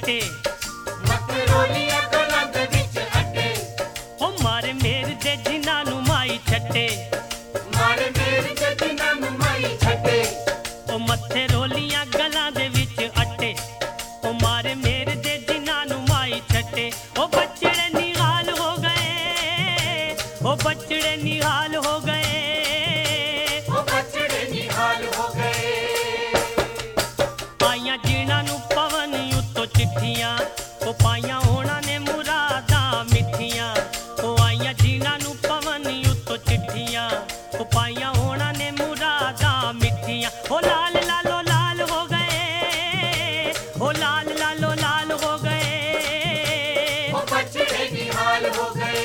छट्टे मकरोलिया गलां दे विच अड्डे ओ मारे मेर दे जिन्हां नूं माई छट्टे मारे मेरे ते जिन्हां नूं माई छड्डे ओ मत्थे रोलियां गलां दे विच अट्टे ओ मारे मेर दे जिन्हां नूं माई छट्टे ओ बछड़े निहाल हो गए ओ बछड़े निहाल हो गए ओ बछड़े निहाल हो गए आइयां जिन्हां नूं पवन उत्तों चिट्ठियां ओ पाइयां होणां ने मुरादां मिठियां ओ आइयां जिन्हां नूं पवन उत्तों चिट्ठियां ओ पाइयां होणां ने मुरादां मिठियां ओ लाल लालो लाल हो गए ओ लाल लालो लाल हो गए ओ बछड़े निहाल हो गए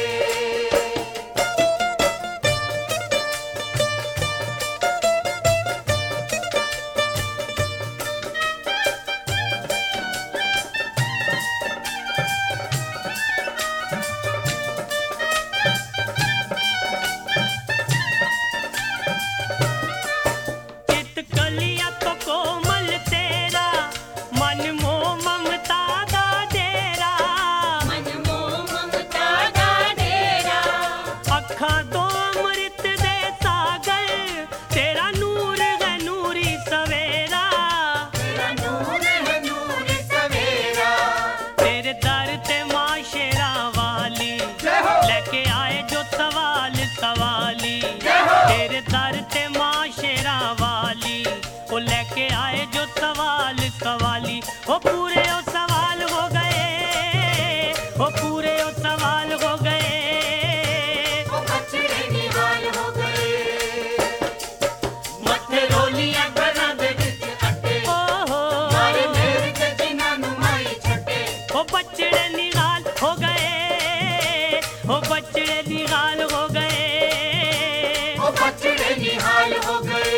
चित कलिया तो कोमल तेरा मन मोह ममता दा डेरा मन मोह ममता दा डेरा अखां तो अमृत दे सागर तेरा नूर है नूरी सवेरा तेरा नूर है नूर सवेरा तेरे दर ते मां शेरा वाली जय हो लेके आए जो सवाल सवाली जय हो तेरे दर ते मां शेरा वाली ओ लेके आए जो सवाल सवाली ओ पूरे ओ सवाल हो गए ओ पूरे ओ सवाल हो गए ओ बछड़े निहाल हो गए मथे रोलियां गलां दे विच अड्डे ओ हो मारे मेरे ते जिन्हां नूं माई छड्डे ओ बछड़े निहाल हो गए ओ बछड़े निहाल हो गए ओ बछड़े निहाल हो गए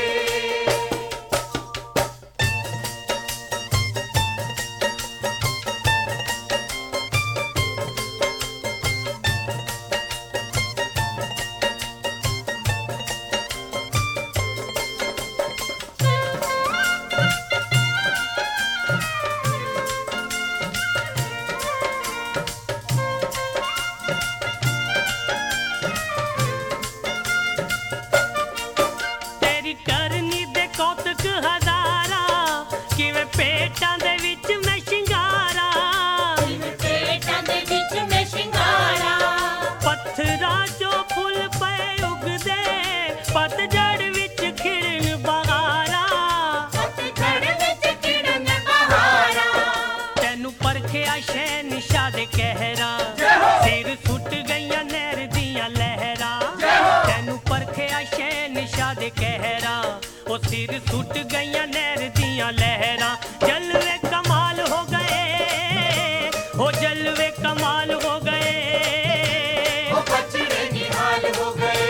तेरी करनी दे कौतक हजारा किवें पेटां दे विच मैं शिंगारा पेटां दे विच में शिंगारा पत्थरां चो फुल पए उगदे पतझड़ विच खिड़न बहारा पतझड़ विच खिड़न बहारा तैनू परखिया शहनशाह दे कहरा सिर सुट गईयां नहर दियां लहरां तैनू परखिया शहनशाह दे कहरा ओ सिर सुट गईयां नहर दियां लहरां जलवे कमाल हो गए ओ जलवे कमाल हो गए ओ बछड़े निहाल हो गए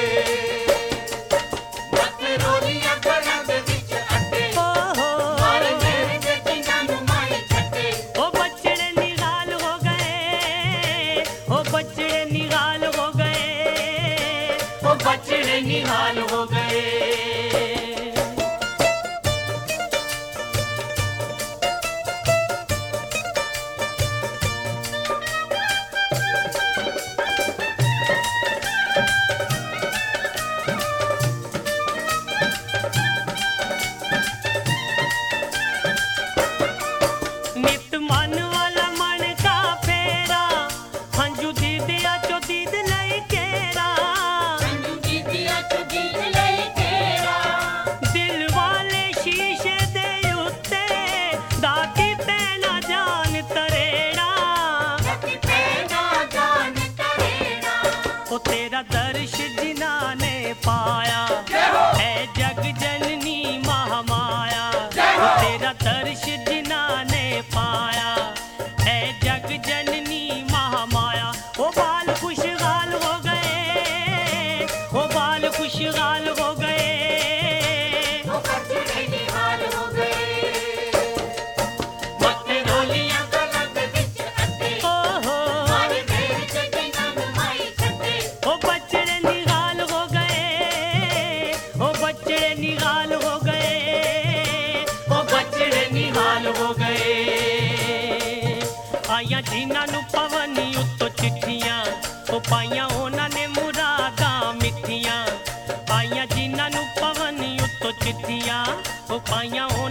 मकरोलिया गलां दे विच अड्डे ओ हो मारे मेरे ते जिन्हां नूं माई छड्डे ओ बछड़े निहाल हो गए ओ बछड़े निहाल हो गए ओ बछड़े निहाल हो गए नित मन वाला मन का फेरा हंजू दीदिया चो दीद लई केरा संजू जी दिया तो दीद लई तेरा दिल वाले शीशे दे उत्ते दाती पैना जान तरेड़ा सती पैना जान तरेड़ा ओ तेरा दर्श जिन्हां ने पाया है जग जननी महामाया ओ तेरा दर्श जिन्हां ने पाया है जग जननी महामाया ओ बाल खुशहाल हो गए ओ बाल खुशहाल हो गए ओ बछड़े निहाल हो गए मत्थे रोलियां गलां दे विच अड्डे ओ हो मारे मेरे ते जिन्हां नूं माई छड्डे ओ बछड़े निहाल हो गए ओ बछड़े निहाल हो गए ओ बछड़े निहाल सिद्धियां, वो पाइयां